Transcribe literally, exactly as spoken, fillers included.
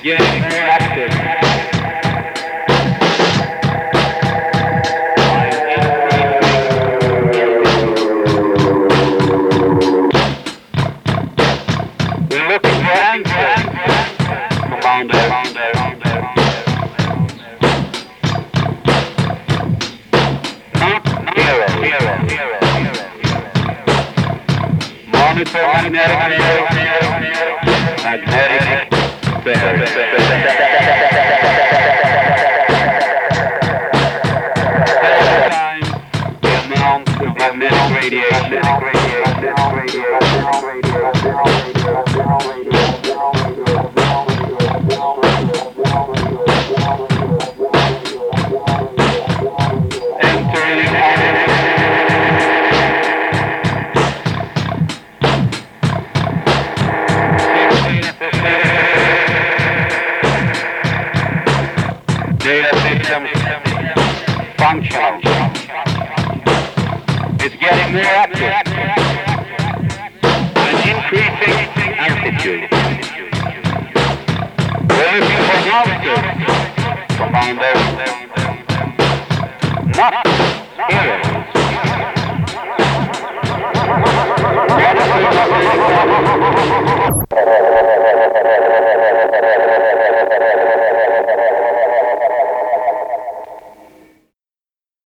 getting more active. We're looking for answers. Commander. Not zero. Monitor magnetic magnetic field. Time the amount of magnetic radiation. Data system functional. It's getting more active and increasing altitude. We're looking for answers, Commander.